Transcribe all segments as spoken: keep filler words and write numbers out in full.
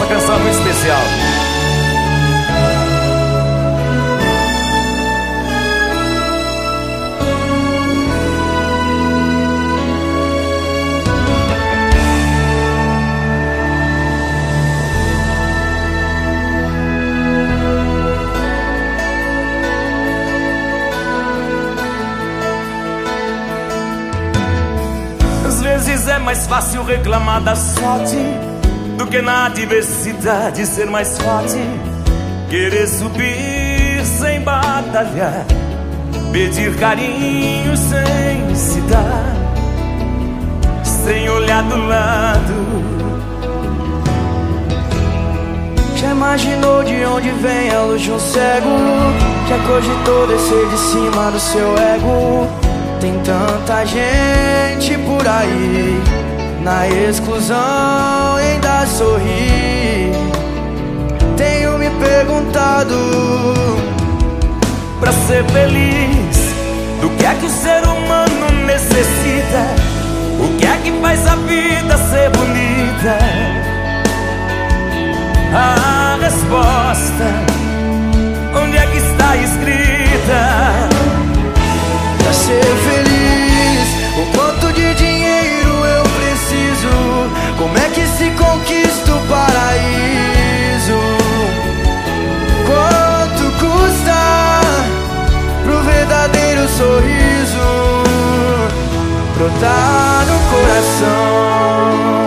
essa canção é muito especial. Às vezes é mais fácil reclamar da sorte do que na adversidade ser mais forte. Querer subir sem batalhar, pedir carinho sem se dar, sem olhar do lado. Já imaginou de onde vem a luz de um cego? Já cogitou descer de cima do seu ego? Tem tanta gente por aí na exclusão e ainda sorri. Tenho me perguntado, pra ser feliz, do que é que o ser humano necessita? O que é que faz a vida ser bonita? A resposta, onde é que está escrita? pra ser feliz, o quanto de dinheiro eu preciso? Como é que se conquista o paraíso? Quanto custa pro verdadeiro sorriso brotar no coração?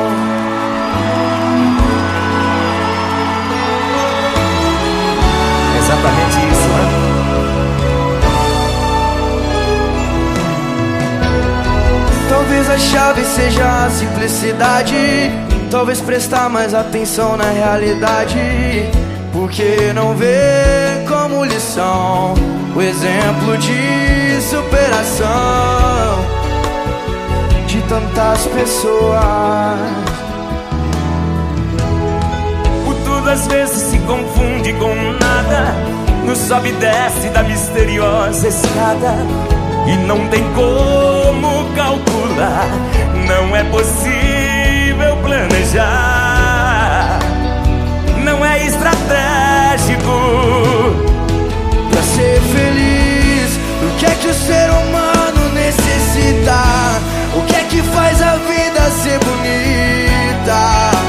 Exatamente isso, né? Talvez a chave seja a simplicidade, talvez prestar mais atenção na realidade, porque não vê como lição o exemplo de superação de tantas pessoas. O tudo às vezes se confunde com nada, no sobe e desce da misteriosa escada, e não tem como calcular, não é possível planejar, não é estratégico. Pra ser feliz, o que é que o ser humano necessita? O que é que faz a vida ser bonita?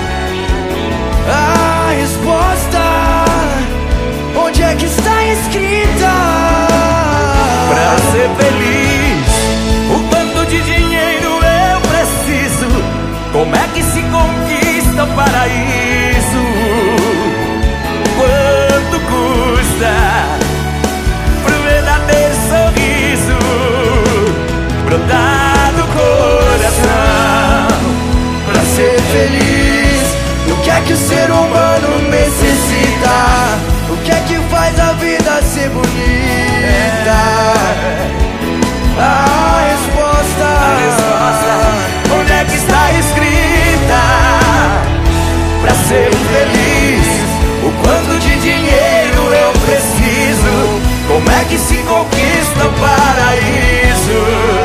A resposta, onde é que está escrita? Pra ser feliz, o quanto de dinheiro eu preciso? Como é que se conquista o paraíso? Quanto custa pro verdadeiro sorriso brotar do coração? Pra ser feliz, o que é que o ser humano necessita? O que é que faz a vida ser bonita? A resposta, A resposta, onde é que está escrita? Pra ser feliz, o quanto de dinheiro eu preciso? Como é que se conquista o paraíso?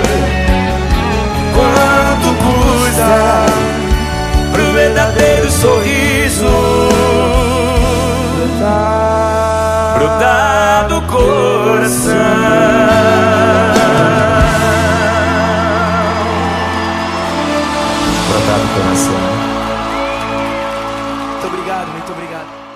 Quanto custa pro verdadeiro sorriso brotar do coração? Brotar do coração. Muito obrigado, muito obrigado.